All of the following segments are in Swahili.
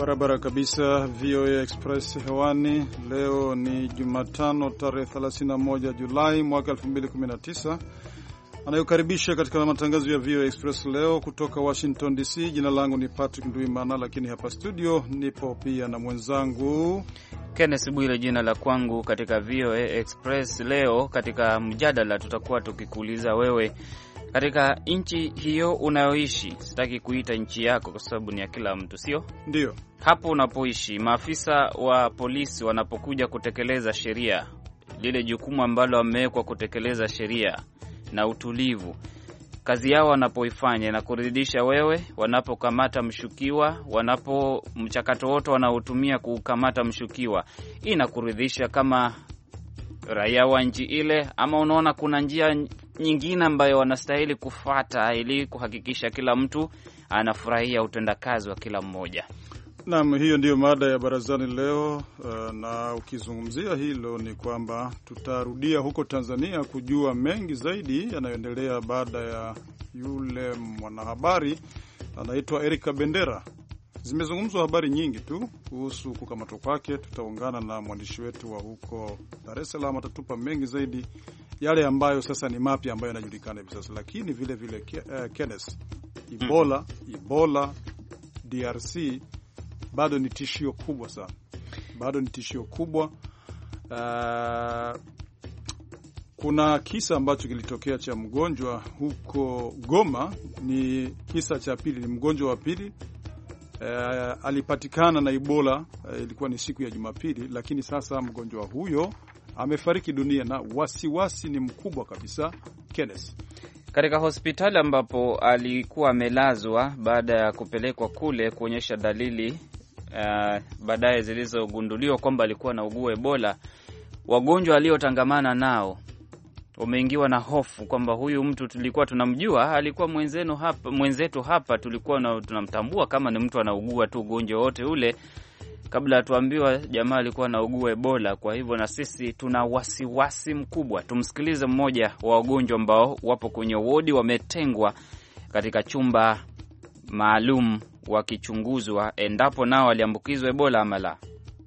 Barabara kabisa. VOA Express hewani. Leo ni Jumatano tarehe 31 Julai mwaka 2019. Anayokaribisha katika matangazo ya VOA Express leo kutoka Washington DC. Jina langu ni Patrick Nduimana, lakini hapa studio nipo pia na mwenzangu Kenneth Bwire jina la kwangu. Katika VOA Express leo katika mjadala tutakuwa tukikuuliza wewe katika nchi hiyo unayoishi, sitaki kuita nchi yako kwa sababu ni ya kila mtu, sio? Ndio. Hapo unapoishi, maafisa wa polisi wanapokuja kutekeleza sheria, lile jukumu ambalo wamewekwa kutekeleza sheria na utulivu, kazi yao wanapoifanya na kuridhisha wewe, wanapokamata mshukiwa, mchakato wote wanaotumia kukamata mshukiwa, inakuridhisha kama raia wa nchi ile, ama unaona kuna njia nyingine ambayo wanastahili kufuata ili kuhakikisha kila mtu anafurahia utendakazi wa kila mmoja? Naam, hiyo ndiyo mada ya barazani leo. Na ukizungumzia hilo ni kwamba tutarudia huko Tanzania kujua mengi zaidi yanayoendelea baada ya yule mwanahabari anaitwa Erika Bendera. Zimezungumzwa habari nyingi tu kuhusu kukamatwa kwake. Tutaungana na mwandishi wetu wa huko Dar es Salaam, atatupa mengi zaidi, yale ambayo sasa ni mapya ambayo yanajulikana hivi sasa. Lakini vile vile Kenneth, Ebola DRC bado ni tishio kubwa sana. Bado ni tishio kubwa. Kuna kisa ambacho kilitokea cha mgonjwa huko Goma, ni kisa cha pili, ni mgonjwa wa pili. Alipatikana na Ebola, ilikuwa ni siku ya Jumapili, lakini sasa mgonjwa huyo amefariki dunia na wasiwasi ni mkubwa kabisa. Kenneth, katika hospitali ambapo alikuwa amelazwa baada ya kupelekwa kule kuonyesha dalili baadaye zilizogunduliwa kwamba alikuwa na ugua Ebola, wagonjwa aliotangamana nao wameingiwa na hofu kwamba huyu mtu tulikuwa tunamjua, alikuwa mwenzetu hapa, tulikuwa tunamtambua kama ni mtu anaugua tu ugonjwa wote ule, kabla tuambiwa jamaa alikuwa anaugua Ebola. Kwa hivyo na sisi tuna wasiwasi mkubwa. Tumsikilize mmoja wa wagonjwa ambao wapo kwenye wodi, wametengwa katika chumba maalum wakichunguzwa endapo nao waliambukizwa Ebola ama la.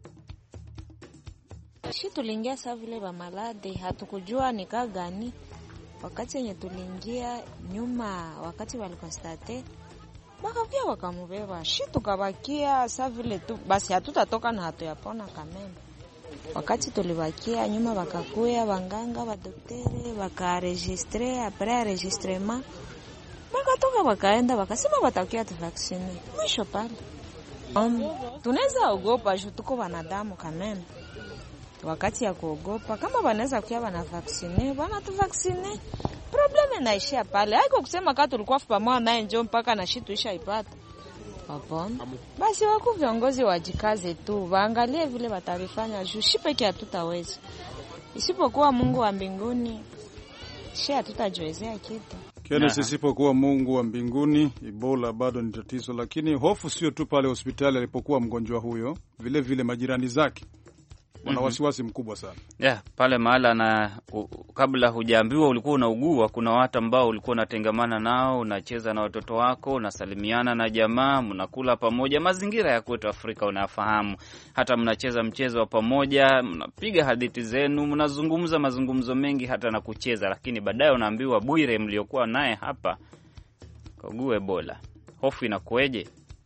Sisi tuliingia saa vile ba malade, hatukujua ni gani. Wakati yenye tuliingia nyuma, wakati walikonstate bakakia wakamubeba, sisi tukabakia saa vile tu basi, hatutatoka na hatuyapona kameme. Wakati tulibakia nyuma, bakakuya wanganga wa daktari wakaregistre, après enregistrement bakatoka wakaenda wakasema watakia tu vaccine. Mwisho pale tunaweza ogopa juu tuko wanadamu kameme. Wakati ya kuogopa, kama wanaweza kuwa wana vaccine, wana tu vaccine, probleme naishia pale. Haiko kusema kama tulikuwa pamoja naye njoo mpaka na shitu isha ipata. Hapana. Basi wako viongozi wajikaze tu, waangalie vile watarifanya juu shipeke hatutaweza. Isipokuwa Mungu wa mbinguni, shi hatutajiwezea kitu. Kenneth, isipokuwa Mungu wa mbinguni, Ebola bado ni tatizo. Lakini hofu sio tu pale hospitali alipokuwa mgonjwa huyo, vile vile majirani zake wana wasiwasi mkubwa sana. Pale mahala na kabla hujaambiwa ulikuwa unaugua, kuna watu ambao ulikuwa unatengamana nao, unacheza na watoto wako, unasalimiana na jamaa, mnakula pamoja. Mazingira ya kwetu Afrika unafahamu. Hata mnacheza mchezo wa pamoja, mnapiga hadithi zenu, mnazungumza mazungumzo mengi hata na kucheza, lakini baadaye unaambiwa Bwire mliokuwa naye hapa kaugua Ebola. Hofu inakueje?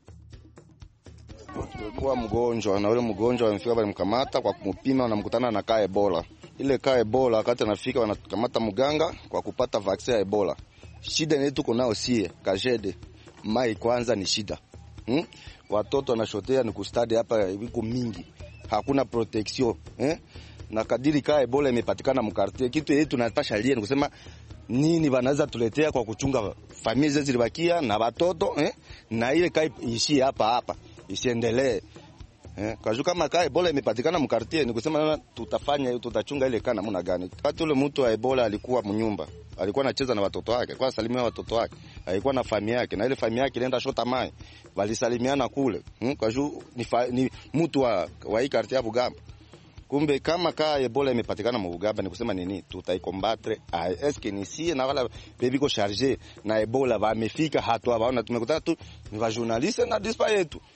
Tulikuwa mgonjwa na ule mgonjwa wamefika walimkamata kwa kumpima, wanamkutana na ka Ebola. Ile ka Ebola wakati anafika wanakamata mganga kwa kupata vaccine ya Ebola. Shida ni tuko nao sie kajede. Mai kwanza ni shida. Watoto wanashotea ni kustadi hapa wiko mingi. Hakuna protection, Na kadiri ka Ebola imepatikana mkartie, kitu yetu tunataka lie ni kusema nini wanaweza tuletea kwa kuchunga familia zetu zilibakia na watoto, Na ile kai ishi hapa isiendelee. Kwa juu kama ka Ebola imepatikana mkartie ni kusema tutafanya hiyo, tutachunga ile kana namna gani. Wakati ule mtu wa Ebola alikuwa mnyumba, alikuwa anacheza na watoto wake, alikuwa salimia watoto wake, alikuwa na familia yake, na ile familia yake ilienda shota mai, walisalimiana kule. Kwa juu ni mtu wa hii kartie ya Bugamba. Kumbe kama ka Ebola imepatikana mu Bugamba ni kusema nini? Tutaikombattre. Eske ni si na wala bebiko charger na Ebola wamefika hatua waona tumekutana tu ni wa journaliste na dispa yetu.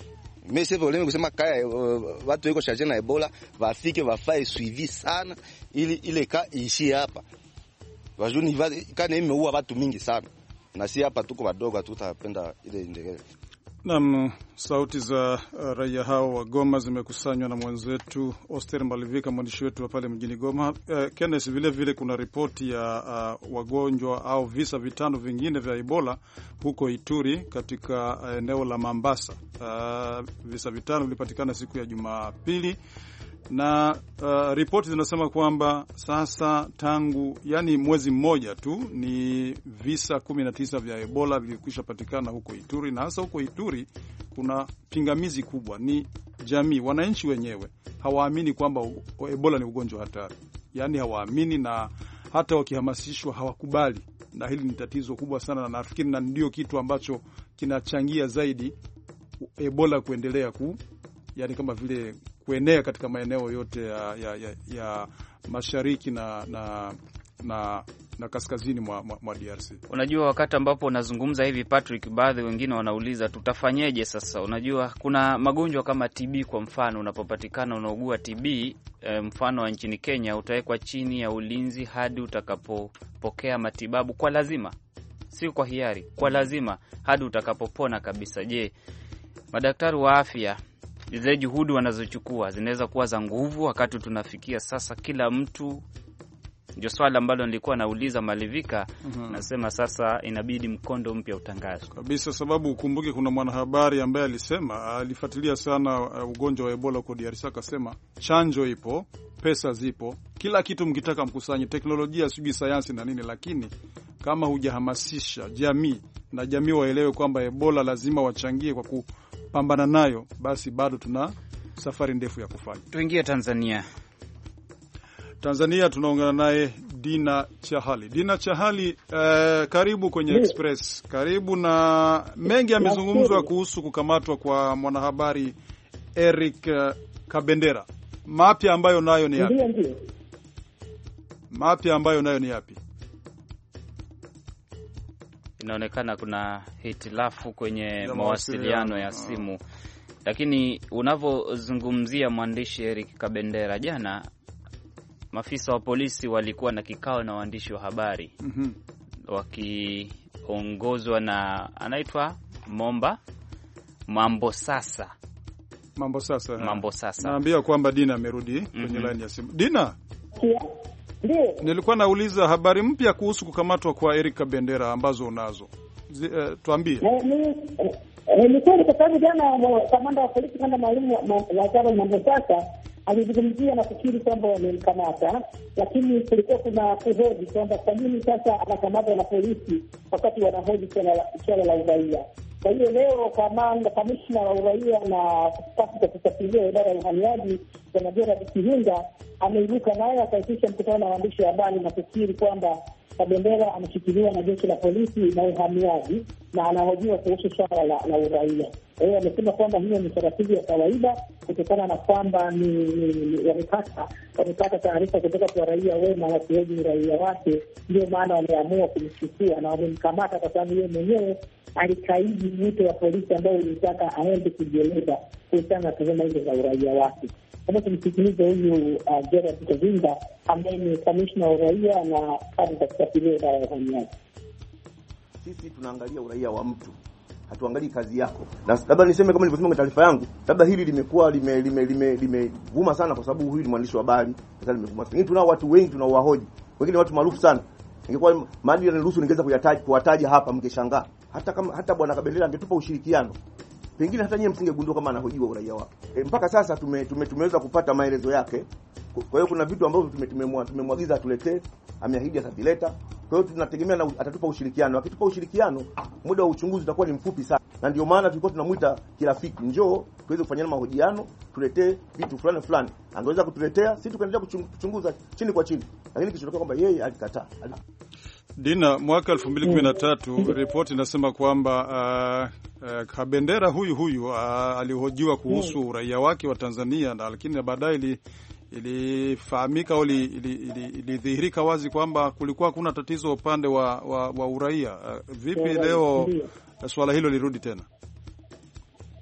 Mimi sasa problemi kusema kaya watu wiko charge na Ebola wafike wafae suivi sana ili ile ka ishi hapa. Wajuni kana imeua watu mingi sana. Na si hapa tuko wadogo tutapenda ile endelee. Naam, sauti za raia hao wa Goma zimekusanywa na mwenzetu Oster Malivika, mwandishi wetu wa pale mjini Goma. Kenneth, vile vile kuna ripoti ya wagonjwa au visa 5 vingine vya Ebola huko Ituri katika eneo la Mambasa. Visa 5 vilipatikana siku ya Jumapili. Na ripoti zinasema kwamba sasa tangu mwezi mmoja tu ni visa 19 vya Ebola vilikwisha patikana huko Ituri, na hasa huko Ituri kuna pingamizi kubwa, ni jamii, wananchi wenyewe hawaamini kwamba Ebola ni ugonjwa hatari. Hawaamini, na hata wakihamasishwa hawakubali, na hili ni tatizo kubwa sana, na nafikiri na ndio kitu ambacho kinachangia zaidi Ebola kuendelea kama vile kuenea katika maeneo yote ya mashariki na kaskazini mwa DRC. Unajua, wakati ambapo unazungumza hivi Patrick, baadhi wengine wanauliza tutafanyeje sasa? Unajua kuna magonjwa kama TB kwa mfano, unapopatikana unaugua TB mfano wa nchini Kenya, utawekwa chini ya ulinzi hadi utakapopokea matibabu kwa lazima, si kwa hiari, kwa lazima hadi utakapopona kabisa. Je, madaktari wa afya zile juhudi wanazochukua zinaweza kuwa za nguvu wakati tunafikia sasa kila mtu? Ndio swali ambalo nilikuwa nauliza Malivika. Nasema sasa inabidi mkondo mpya utangazwe kabisa, sababu ukumbuke kuna mwanahabari ambaye alifuatilia sana ugonjwa wa Ebola kwa DRC, akasema chanjo ipo, pesa zipo, kila kitu mkitaka mkusanye, teknolojia, sijui sayansi na nini, lakini kama hujahamasisha jamii na jamii waelewe kwamba Ebola lazima wachangie kwa kupambana nayo, basi bado tuna safari ndefu ya kufanya. Tuingie Tanzania. Tunaungana naye Dina Chahali. Dina Chahali, karibu kwenye Express. Karibu. Na mengi yamezungumzwa kuhusu kukamatwa kwa mwanahabari Eric Kabendera. Mapya ambayo nayo ni yapi? Inaonekana kuna hitilafu kwenye mawasiliano ya simu. Lakini unavyozungumzia mwandishi Eric Kabendera, jana maafisa wa polisi walikuwa na kikao na waandishi wa habari wakiongozwa na anaitwa Mambo Sasa. Naambia kwamba Dina amerudi kwenye line ya simu. Dina, nilikuwa nauliza habari mpya kuhusu kukamatwa kwa Eric Kabendera ambazo unazo. Tuambie. Ni kweli kwa sababu jana kamanda wa polisi kanda maalum wa Mambo Sasa alizungumzia na kukiri kwamba wamemkamata, lakini kulikuwa kuna kuhoji kwamba kwa nini sasa anakamatwa na polisi wakati wanahoji swala la uraia. Kwa hiyo leo kamishna wa uraia na kitabu cha kusafiria idara ya uhamiaji Bwana Gerard Kihunga ameibuka naye akaitisha mkutano na waandishi wa habari na kukiri kwamba Kabendera ameshikiliwa na jeshi la polisi na uhamiaji na anahojiwa kuhusu swala la uraia. Kwa hiyo amesema kwamba hiyo ni taratibu ya kawaida kutokana na kwamba wamepata taarifa kutoka kwa raia wema wakihoji uraia wake, ndio maana wameamua kumchukua na wamemkamata kwa sababu yeye mwenyewe alikaidi mwito wa polisi ambao ulitaka aende kujieleza kuhusiana na tuhuma hizo za uraia wake. Kama tumsikilize huyu Gerard Kihunga ambaye ni kamishna wa uraia na kazi za kusafiria idara ya uhamiaji. Sisi tunaangalia uraia wa mtu, hatuangalii kazi yako. Na labda niseme kama nilivyosema kwa taarifa yangu, labda hili limekuwa limevuma sana kwa sababu huyu ni mwandishi wa habari, sasa limevuma. Lakini tunao watu wengi tunaowahoji. Wengine watu maarufu sana. Ingekuwa maadili yanaruhusu ningeweza kuwataja hapa mkeshangaa. Hata bwana Kabendera angetupa ushirikiano, pengine hata nyinyi msingegundua kama anahojiwa uraia wake. Mpaka sasa tumeweza kupata maelezo yake. Kwa hiyo kuna vitu ambavyo tumemwagiza atuletee, ameahidi atavileta. Kwa hiyo tunategemea atatupa ushirikiano. Akitupa ushirikiano, muda wa uchunguzi utakuwa ni mfupi sana. Na ndio maana tulikuwa tunamuita kirafiki, njoo tuweze kufanyana mahojiano, tuletee vitu fulani. Angeweza kutuletea, sisi tukaendelea kuchunguza chini kwa chini. Lakini kilichotokea kwamba yeye alikataa. Dina, mwaka 2013 ripoti inasema kwamba Kabendera huyu alihojiwa kuhusu uraia wake wa Tanzania, na lakini baadaye ilifahamika au ilidhihirika wazi kwamba kulikuwa kuna tatizo upande wa uraia. Vipi leo swala hilo lirudi tena?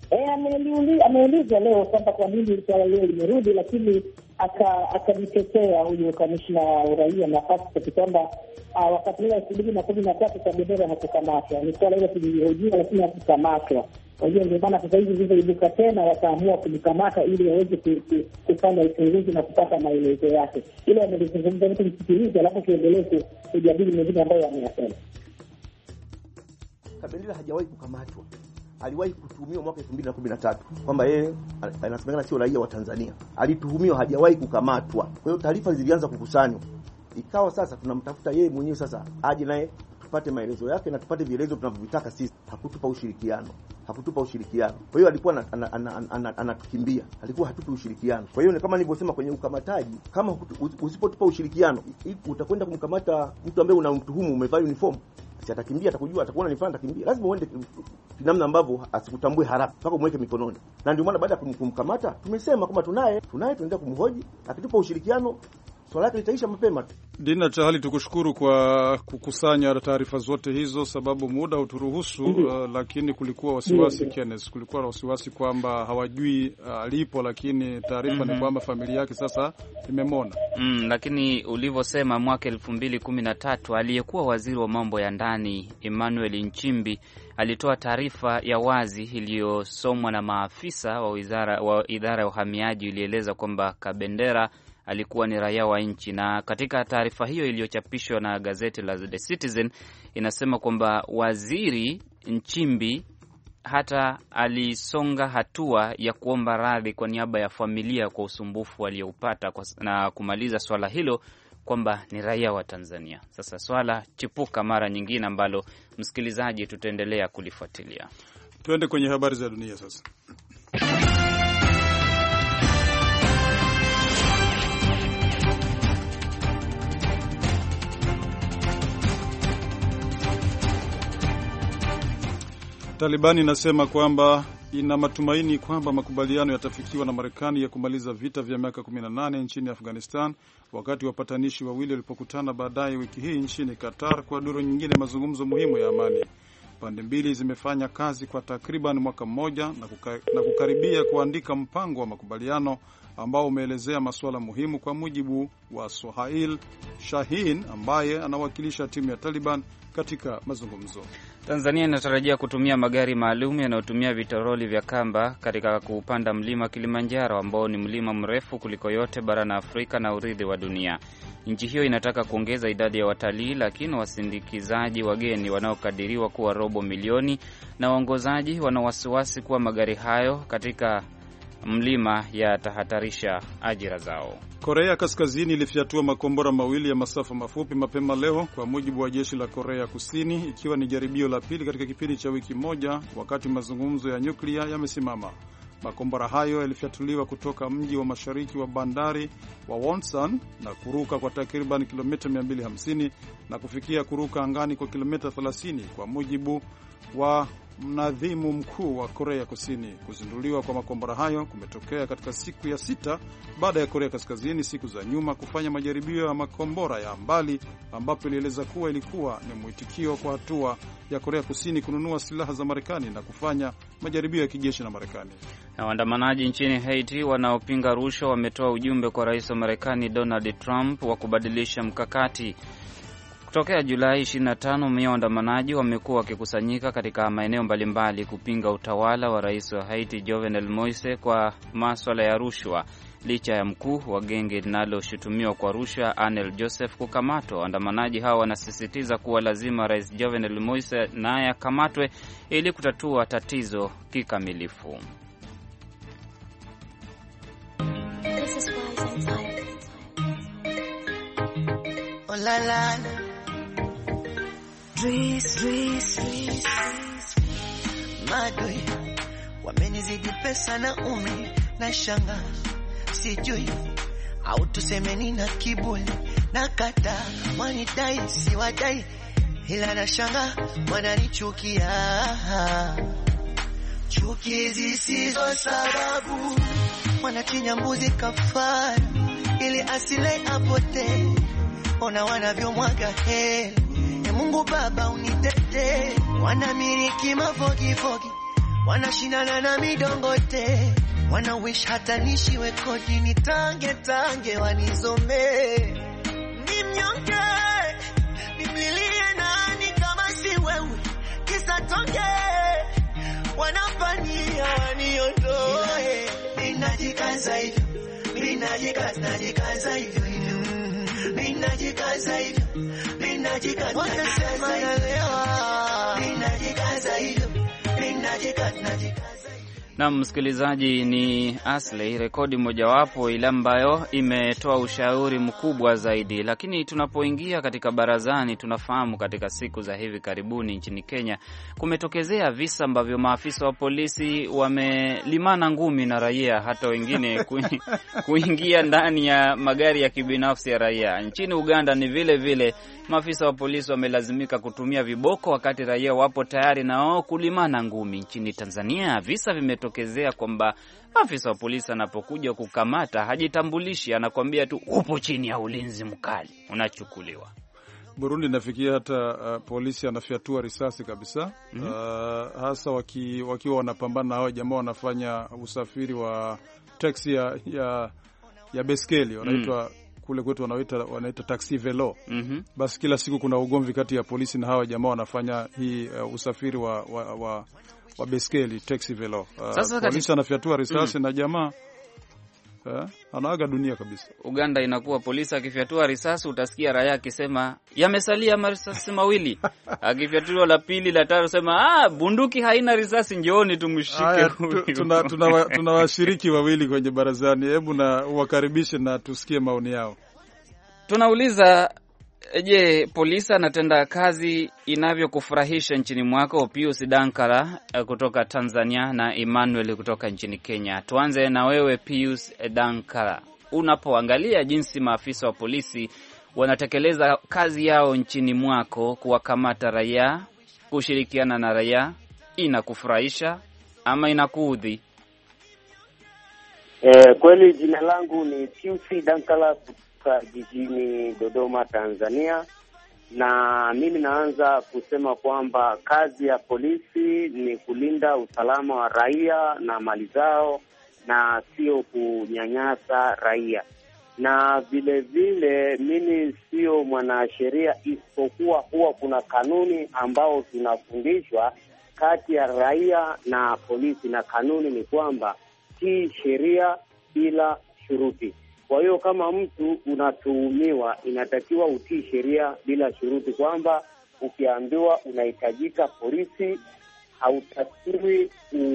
Ameulizwa leo kwamba kwa nini swala leo limerudi, lakini akajitetea huyo kamishna wa uraia na pasipoti kwamba wakati ule 2013 Kabendera hakukamatwa. Ni swala hilo tulihojiwa, lakini hakukamatwa. Kwa hiyo ndio maana sasa hivi zilizoibuka tena wakaamua kumkamata ili waweze kufanya uchunguzi na kupata maelezo yake. Ile amelizungumza mtu msikilize, alafu tuendelee kujadili mengine ambayo ameyasema. Kabendera hajawahi kukamatwa. Aliwahi kutuhumiwa mwaka 2013 kwamba yeye anasemekana sio raia wa Tanzania. Alituhumiwa, hajawahi kukamatwa. Kwa hiyo taarifa zilianza kukusanywa. Ikawa sasa tunamtafuta yeye mwenyewe sasa aje naye tupate maelezo yake na tupate vielezo tunavyotaka sisi. Hakutupa ushirikiano. Kwa hiyo alikuwa anatukimbia. Alikuwa hatupi ushirikiano. Kwa hiyo kama nilivyosema kwenye ukamataji, kama usipotupa ushirikiano, utakwenda kumkamata mtu ambaye unamtuhumu umevaa uniform. Atakimbia, atakujua, atakuona ni fulani, atakimbia. Lazima uende namna ambavyo asikutambue haraka mpaka umweke mikononi. Na ndio maana baada ya kumkamata tumesema kwamba tunaye tunaendelea kumhoji, akitupa ushirikiano swala lake litaisha mapema. Dina Chahali, tukushukuru kwa kukusanya taarifa zote hizo, sababu muda uturuhusu. Lakini kulikuwa wasiwasi Kenneth, kulikuwa na wasiwasi kwamba hawajui alipo, lakini taarifa ni kwamba familia yake sasa imemwona. Lakini ulivyosema mwaka 2013 aliyekuwa waziri wa mambo ya ndani Emmanuel Nchimbi alitoa taarifa ya wazi iliyosomwa na maafisa wa idara ya uhamiaji, ilieleza kwamba Kabendera alikuwa ni raia wa nchi. Na katika taarifa hiyo iliyochapishwa na gazeti la The Citizen inasema kwamba waziri Nchimbi hata alisonga hatua ya kuomba radhi kwa niaba ya familia kwa usumbufu alioupata na kumaliza swala hilo kwamba ni raia wa Tanzania. Sasa swala chipuka mara nyingine ambalo msikilizaji tutaendelea kulifuatilia. Tuende kwenye habari za dunia sasa. Talibani inasema kwamba ina matumaini kwamba makubaliano yatafikiwa na Marekani ya kumaliza vita vya miaka 18 nchini Afghanistan wakati wapatanishi wawili walipokutana baadaye wiki hii nchini Qatar kwa duru nyingine mazungumzo muhimu ya amani. Pande mbili zimefanya kazi kwa takriban mwaka mmoja na kukaribia kuandika mpango wa makubaliano ambao umeelezea masuala muhimu, kwa mujibu wa Sohail Shahin ambaye anawakilisha timu ya Taliban katika mazungumzo. Tanzania inatarajia kutumia magari maalum yanayotumia vitoroli vya kamba katika kupanda mlima Kilimanjaro ambao ni mlima mrefu kuliko yote barani Afrika na urithi wa dunia. Nchi hiyo inataka kuongeza idadi ya watalii, lakini wasindikizaji wageni wanaokadiriwa kuwa 250,000 na waongozaji wana wasiwasi kuwa magari hayo katika mlima yatahatarisha ajira zao. Korea Kaskazini ilifyatua makombora mawili ya masafa mafupi mapema leo, kwa mujibu wa jeshi la Korea Kusini, ikiwa ni jaribio la pili katika kipindi cha wiki moja wakati mazungumzo ya nyuklia yamesimama. Makombora hayo yalifyatuliwa kutoka mji wa mashariki wa bandari wa Wonsan na kuruka kwa takriban kilomita 250 na kufikia kuruka angani kwa kilomita 30, kwa mujibu wa mnadhimu mkuu wa Korea Kusini. Kuzinduliwa kwa makombora hayo kumetokea katika siku ya 6 baada ya Korea Kaskazini siku za nyuma kufanya majaribio ya makombora ya mbali, ambapo ilieleza kuwa ilikuwa ni mwitikio kwa hatua ya Korea Kusini kununua silaha za Marekani na kufanya majaribio ya kijeshi na Marekani. Na waandamanaji nchini Haiti wanaopinga rushwa wametoa ujumbe kwa rais wa Marekani Donald Trump wa kubadilisha mkakati. Tokea Julai 25, waandamanaji wamekuwa wakikusanyika katika maeneo mbalimbali kupinga utawala wa rais wa Haiti Jovenel Moise kwa masuala ya rushwa, licha ya mkuu wa genge linaloshutumiwa kwa rushwa Anel Joseph kukamatwa. Waandamanaji hawa wanasisitiza kuwa lazima rais Jovenel Moise naye akamatwe ili kutatua tatizo kikamilifu. Madui wamenizidi pesa na umri na shanga, sijui au tusemeni na kiburi na kata wanidai si wadai, ila na shanga wananichukia, chuki zisizo sababu, wanachinja mbuzi kafara ili asile apote, ona wanavyomwaga heli. Mungu Baba unitete, wanamiliki mafogi fogi, wanashindana na midongote, wana wish hata nishiwe kodi nitange wanizomee. Ni mnyonge, nimlilie nani kama si wewe, kisa tonge wanafanyia waniondoe. Ninajikaza hivyo, ninajikaza hivyo, ninajikaza hivyo, wanasema nalewa, ninajikaza hivyo, ninajikaza. Na msikilizaji, ni Asley, rekodi mojawapo ile ambayo imetoa ushauri mkubwa zaidi. Lakini tunapoingia katika barazani, tunafahamu katika siku za hivi karibuni nchini Kenya kumetokezea visa ambavyo maafisa wa polisi wamelimana ngumi na raia, hata wengine kuingia ndani ya magari ya kibinafsi ya raia. Nchini Uganda ni vile vile maafisa wa polisi wamelazimika kutumia viboko wakati raia wapo tayari na wao kulimana ngumi. Nchini Tanzania visa vimetokezea kwamba afisa wa polisi anapokuja kukamata hajitambulishi, anakuambia tu upo chini ya ulinzi mkali, unachukuliwa. Burundi nafikia hata polisi anafyatua risasi kabisa. Hasa wakiwa wanapambana na hao jamaa wanafanya usafiri wa taxi ya beskeli, wanaitwa kule kwetu wanaita taxi velo. Basi kila siku kuna ugomvi kati ya polisi na hawa jamaa wanafanya hii usafiri wa beskeli, taxi velo. Polisi anafyatua risasi na jamaa anaaga dunia kabisa. Uganda inakuwa polisi akifyatua risasi utasikia raia akisema yamesalia marisasi mawili. Akifyatua la pili la tatu sema bunduki haina risasi, njooni tumshike. Tuna washiriki wawili kwenye barazani, hebu na uwakaribishe na tusikie maoni yao. Tunauliza, je, polisi anatenda kazi inavyokufurahisha nchini mwako? Pius Dankala kutoka Tanzania na Emmanuel kutoka nchini Kenya. Tuanze na wewe Pius Dankala. Unapoangalia jinsi maafisa wa polisi wanatekeleza kazi yao nchini mwako, kuwakamata raia, kushirikiana na raia, inakufurahisha ama inakuudhi? Kweli jina langu ni Pius Dankala jijini Dodoma, Tanzania, na mimi naanza kusema kwamba kazi ya polisi ni kulinda usalama wa raia na mali zao na sio kunyanyasa raia. Na vile vile mimi sio mwanasheria, isipokuwa huwa kuna kanuni ambao tunafundishwa kati ya raia na polisi, na kanuni ni kwamba si sheria bila shuruti. Kwa hiyo kama mtu unatuhumiwa, inatakiwa utii sheria bila shuruti, kwamba ukiambiwa unahitajika polisi, hautakiwi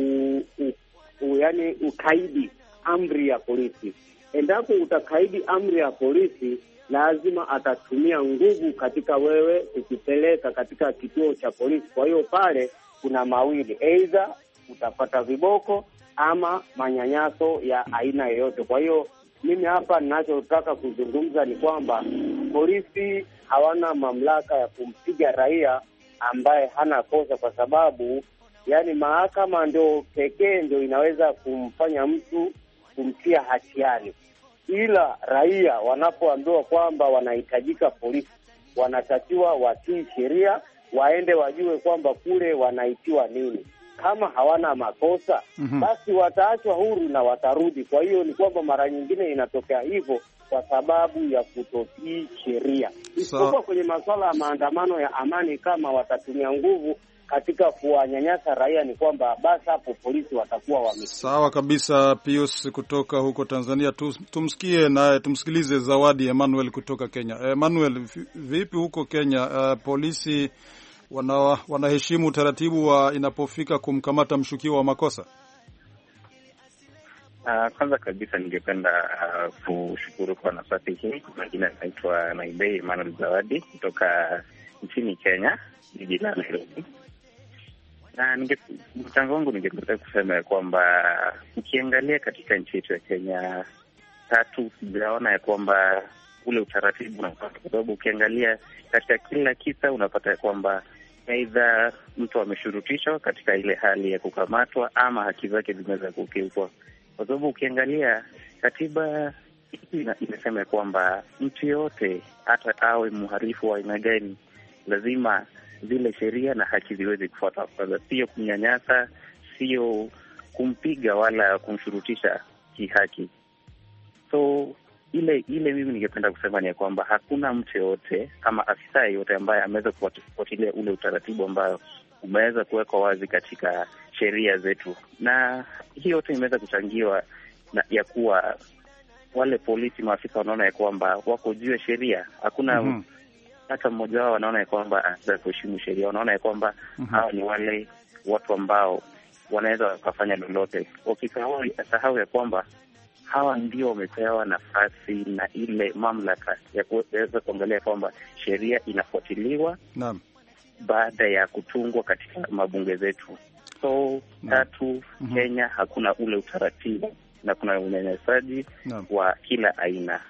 yani ukaidi amri ya polisi. Endapo utakaidi amri ya polisi, lazima atatumia nguvu katika wewe ukipeleka katika kituo cha polisi. Kwa hiyo pale kuna mawili, aidha utapata viboko ama manyanyaso ya aina yoyote. Kwa hiyo mimi hapa ninachotaka kuzungumza ni kwamba polisi hawana mamlaka ya kumpiga raia ambaye hana kosa, kwa sababu yani mahakama ndio pekee ndio inaweza kumfanya mtu kumtia hatiani. Ila raia wanapoambiwa kwamba wanahitajika polisi, wanatakiwa watii sheria, waende wajue kwamba kule wanaitiwa nini. Kama hawana makosa, basi wataachwa huru na watarudi. Kwa hiyo ni kwamba mara nyingine inatokea hivyo kwa sababu ya kutotii sheria. Isipokuwa kwenye masuala ya maandamano ya amani, kama watatumia nguvu katika kuwanyanyasa raia, ni kwamba basi hapo polisi watakuwa sawa kabisa. Pius kutoka huko Tanzania. Tumsikie naye, tumsikilize Zawadi Emmanuel kutoka Kenya. Emmanuel, vipi huko Kenya? Polisi wanaheshimu utaratibu wa inapofika kumkamata mshukiwa wa makosa? Kwanza kabisa ningependa kushukuru kwa nafasi hii. Majina naitwa Naibei Emmanuel Zawadi kutoka nchini Kenya, jiji la Nairobi. Na mchango wangu ningependa kusema kwamba ukiangalia katika nchi yetu ya Kenya, sijaona ya kwamba ule utaratibu unapata, kwa sababu ukiangalia katika kila kisa unapata ya kwamba aidha mtu ameshurutishwa katika ile hali ya kukamatwa ama haki zake zimeweza kukiukwa. Kwa sababu ukiangalia katiba inasema kwamba mtu yote, hata awe mhalifu wa aina gani, lazima zile sheria na haki ziweze kufuatwa. Kwanza sio kunyanyasa, sio kumpiga wala kumshurutisha kihaki. So ile mimi ningependa kusema ni kwamba hakuna mtu yote ama afisa yote ambaye ameweza kufuatilia ule utaratibu ambao umeweza kuwekwa wazi katika sheria zetu, na hiyo yote imeweza kuchangiwa na ya kuwa wale polisi maafisa wanaona ya kwamba wako juu ya sheria. Hakuna hata mmoja wao wanaona ya kwamba anaweza kuheshimu sheria. Wanaona ya kwamba hawa ni wale watu ambao wanaweza wakafanya lolote, wakisahau ya kwamba hawa ndio wamepewa nafasi na ile mamlaka ya kuweza kuangalia kwamba sheria inafuatiliwa baada ya kutungwa katika mabunge zetu. So tatu, Kenya hakuna ule utaratibu na kuna unyanyasaji wa kila aina.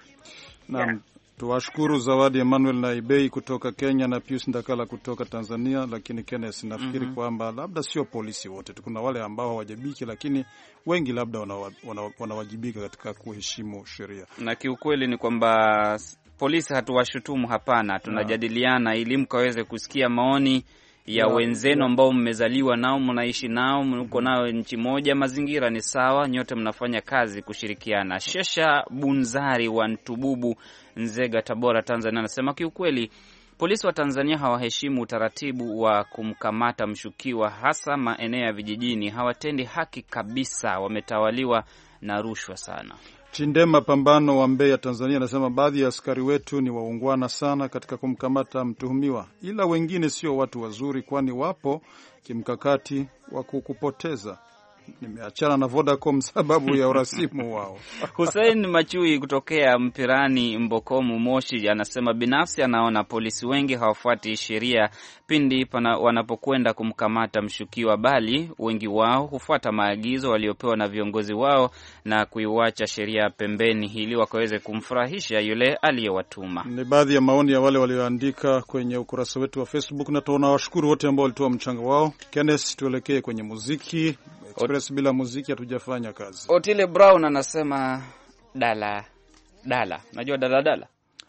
Tuwashukuru Zawadi Emmanuel Naibei kutoka Kenya na Pius Ndakala kutoka Tanzania. Lakini Kenneth, nafikiri kwamba labda sio polisi wote, kuna wale ambao hawajibiki, lakini wengi labda wanawajibika katika kuheshimu sheria. Na kiukweli ni kwamba polisi hatuwashutumu, hapana, tunajadiliana ili mkaweze kusikia maoni ya wenzenu ambao mmezaliwa nao, mnaishi nao, mko nao nchi moja, mazingira ni sawa, nyote mnafanya kazi kushirikiana. Shesha Bunzari wa Ntububu, Nzega, Tabora, Tanzania anasema kiukweli polisi wa Tanzania hawaheshimu utaratibu wa kumkamata mshukiwa, hasa maeneo ya vijijini. Hawatendi haki kabisa, wametawaliwa na rushwa sana. Chindema Pambano wa Mbeya, Tanzania anasema baadhi ya askari wetu ni waungwana sana katika kumkamata mtuhumiwa, ila wengine sio watu wazuri, kwani wapo kimkakati wa kukupoteza. Nimeachana na Vodacom sababu ya urasimu wao. Hussein Machui kutokea Mpirani, Mbokomu, Moshi anasema binafsi anaona polisi wengi hawafuati sheria pindi wanapokwenda kumkamata mshukiwa, bali wengi wao hufuata maagizo waliopewa na viongozi wao na kuiwacha sheria pembeni ili wakaweze kumfurahisha yule aliyewatuma. Ni baadhi ya maoni ya wale walioandika kwenye ukurasa wetu wa Facebook, na tunawashukuru wote ambao walitoa mchango wao. Kenneth, tuelekee kwenye muziki. Express bila muziki hatujafanya kazi. Otile Brown anasema dala. Unajua dala?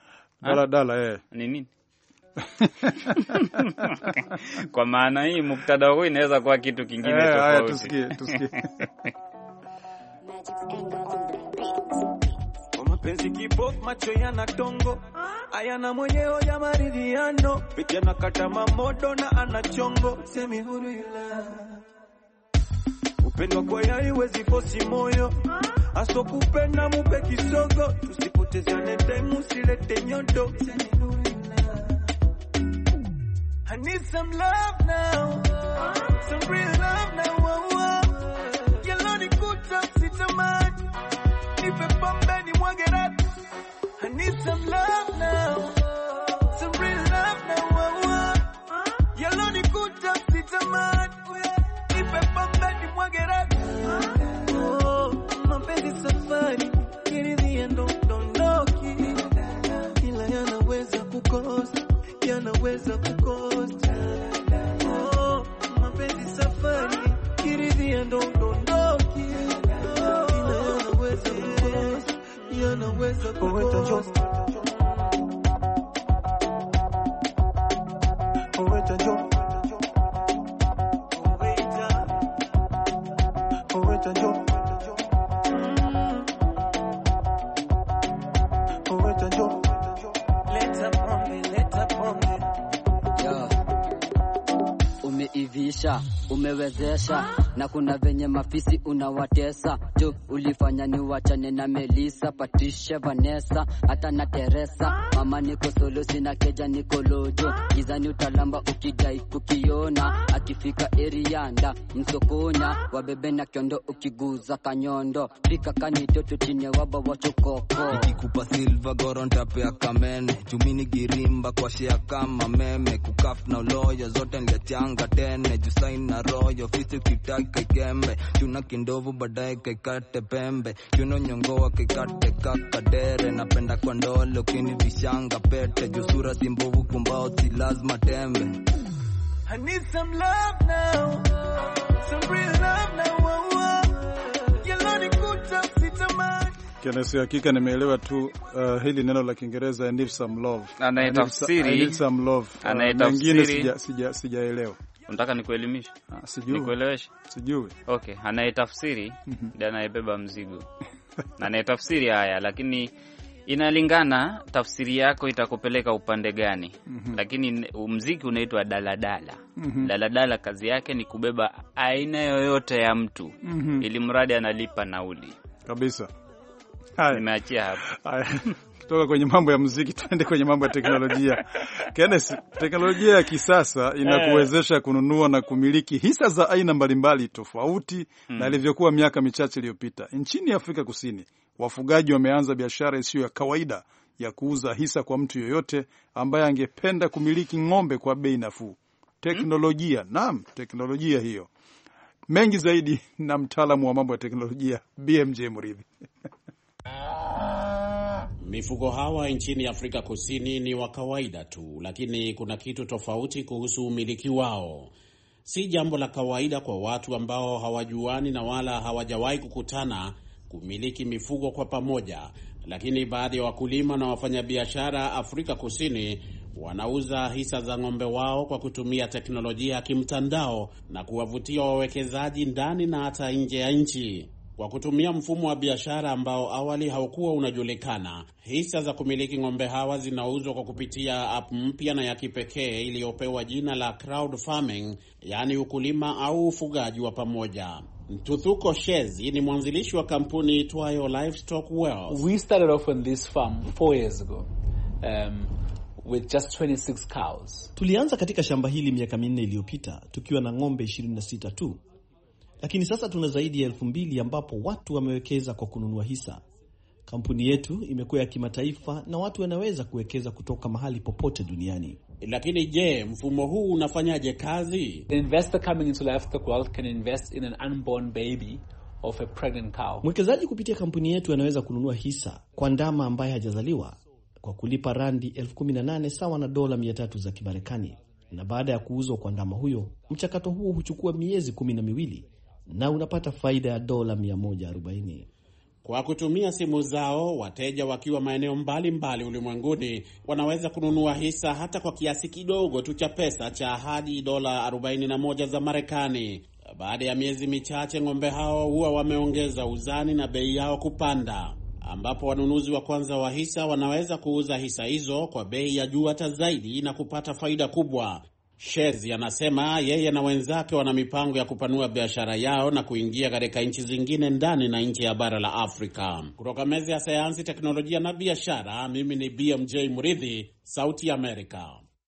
Dala ni nini? Kwa maana hii muktada huu inaweza kuwa kitu kingine tofauti. Tusikie. Kwa mapenzi kipo macho yana tongo, ayana mwenyewe ya maridhiano, vijana kata mamodo na anachongo, semi huru ila upendo kwa yai wezi fosi moyo, aso kupenda mupe kisogo, tusipotezane time usilete nyodo. I need some love now, some real love now. Yellow ni kuta sitamani, nipe pombe ni mwage rap. I need some love now, some real love now. Yellow ni kuta sitamani, nipe pombe ni mwage rap. Oh, mapenzi safari, kiridhia ndo dondoki, ila yanaweza kukosa, yanaweza kukosa. Oh, mapenzi safari, kiridhia ndo dondoki, ila yanaweza kukosa, yanaweza kukosa. Umeivisha, umewezesha, na kuna venye mafisi unawatesa. Jo, ulifanya ni wachane na Melissa, Patricia, Vanessa, hata na Teresa. Mama niko solo, sina keja, niko lojo. Gizani utalamba ukidai kukiona, akifika erianda msokonya, wabebe na kiondo ukiguza kanyondo. Fika kanitoto chine waba wachokoko, ikikupa silva goronta pea kamene, chumini girimba kwa shea kama meme. Kukaf na uloyo zote ngechanga tene, jusain na royo fisi kitaki kembe. Chuna kindovu badaye kaikate pembe, chuno nyongoa kaikate kakadere. Napenda kwa ndolo kini vishanga pete, jusura simbovu kumbao si lazima tembe. I need some love now, some real love now. Yellow ni kuta sitamani. Kiasi hakika nimeelewa tu hili neno la Kiingereza I need some love. Anayetafsiri I need some love. Anayetafsiri sijaelewa. Unataka nikuelimishe? Sijui. Nikueleweshe? Sijui. Okay, anayetafsiri ndiye anayebeba mzigo. Na anayetafsiri haya, lakini inalingana tafsiri yako itakupeleka upande gani. Lakini muziki unaitwa daladala. Daladala kazi yake ni kubeba aina yoyote ya mtu ili mradi analipa nauli. Kabisa. Nimeachia hapo. Kutoka kwenye mambo ya muziki tuende kwenye mambo ya teknolojia. Kenneth, teknolojia ya kisasa inakuwezesha kununua na kumiliki hisa za aina mbalimbali tofauti na ilivyokuwa miaka michache iliyopita. Nchini Afrika Kusini, wafugaji wameanza biashara isiyo ya kawaida ya kuuza hisa kwa mtu yoyote ambaye angependa kumiliki ng'ombe kwa bei nafuu. Teknolojia, naam, teknolojia hiyo. Mengi zaidi na mtaalamu wa mambo ya teknolojia BMJ Muridhi. Mifugo hawa nchini Afrika Kusini ni wa kawaida tu, lakini kuna kitu tofauti kuhusu umiliki wao. Si jambo la kawaida kwa watu ambao hawajuani na wala hawajawahi kukutana kumiliki mifugo kwa pamoja, lakini baadhi ya wakulima na wafanyabiashara Afrika Kusini wanauza hisa za ng'ombe wao kwa kutumia teknolojia ya kimtandao na kuwavutia wawekezaji ndani na hata nje ya nchi. Kwa kutumia mfumo wa biashara ambao awali haukuwa unajulikana, hisa za kumiliki ng'ombe hawa zinauzwa kwa kupitia app mpya na ya kipekee iliyopewa jina la crowd farming, yani ukulima au ufugaji wa pamoja. Ntuthuko Shezi ni mwanzilishi wa kampuni itwayo Livestock Wealth. We started off on this farm 4 years ago with just 26 cows. Tulianza katika shamba hili miaka 4 iliyopita tukiwa na ng'ombe 26 tu. Lakini sasa tuna zaidi ya 2,000 ambapo watu wamewekeza kwa kununua hisa. Kampuni yetu imekuwa ya kimataifa na watu wanaweza kuwekeza kutoka mahali popote duniani. Lakini je, mfumo huu unafanyaje kazi? The investor coming into Livestock Wealth can invest in an unborn baby of a pregnant cow. Mwekezaji kupitia kampuni yetu anaweza kununua hisa kwa ndama ambaye hajazaliwa kwa kulipa randi 18,000 sawa na dola 300 za Kimarekani. Na baada ya kuuzwa kwa ndama huyo, mchakato huo huchukua miezi 12 na unapata faida ya dola 140. Kwa kutumia simu zao, wateja wakiwa maeneo mbalimbali ulimwenguni wanaweza kununua hisa hata kwa kiasi kidogo tu cha pesa cha hadi dola 41 za Marekani. Baada ya miezi michache, ng'ombe hao huwa wameongeza uzani na bei yao kupanda, ambapo wanunuzi wa kwanza wa hisa wanaweza kuuza hisa hizo kwa bei ya juu hata zaidi na kupata faida kubwa. Shezi anasema yeye na wenzake wana mipango ya kupanua biashara yao na kuingia katika nchi zingine ndani na nje ya bara la Afrika. Kutoka meza ya sayansi, teknolojia na biashara, mimi ni BMJ Muridhi, Sauti ya Amerika.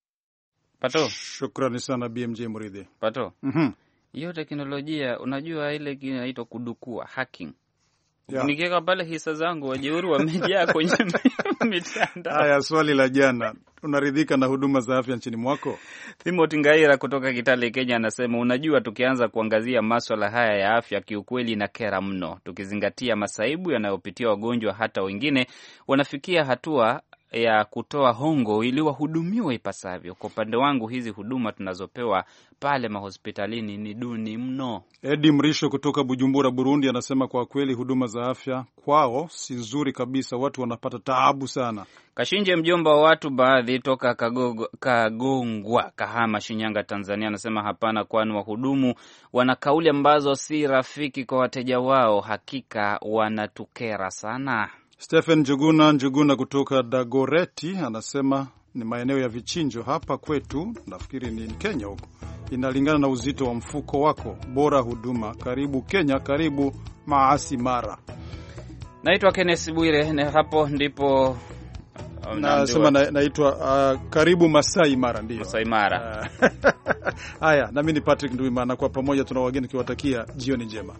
Pato, shukrani sana BMJ Muridhi. Pato, hiyo teknolojia unajua ile inaitwa kudukua, hacking. Nikiweka pale hisa zangu wajeuri wamejaa kwenye mitandao. Haya, swali la jana, unaridhika na huduma za afya nchini mwako? Timothy Ngaira kutoka Kitale, Kenya anasema, unajua tukianza kuangazia masuala haya ya afya kiukweli na kera mno, tukizingatia masaibu yanayopitia wagonjwa, hata wengine wanafikia hatua ya kutoa hongo ili wahudumiwe ipasavyo. Kwa upande wangu hizi huduma tunazopewa pale mahospitalini ni duni mno. Edi Mrisho kutoka Bujumbura, Burundi anasema kwa kweli huduma za afya kwao si nzuri kabisa, watu wanapata taabu sana. Kashinje mjomba wa watu baadhi toka Kagongwa, Kahama, Shinyanga, Tanzania anasema hapana, kwani wahudumu wana kauli ambazo si rafiki kwa wateja wao, hakika wanatukera sana. Stephen Njuguna kutoka Dagoreti anasema ni maeneo ya vichinjo hapa kwetu, nafikiri ni Kenya huko. Inalingana na uzito wa mfuko wako, bora huduma. Karibu Kenya, karibu Maasi Mara. Naitwa Kenneth Bwire, na hapo ndipo nasema naitwa karibu Masai Mara, ndio. Masai Mara. Haya, na mimi ni Patrick Nduimana, kwa pamoja tuna wageni kiwatakia jioni njema.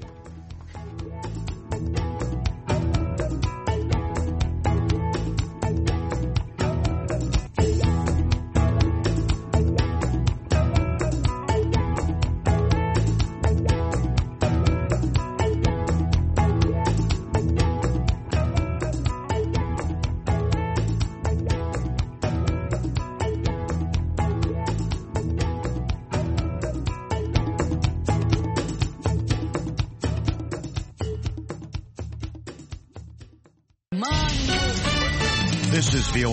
This is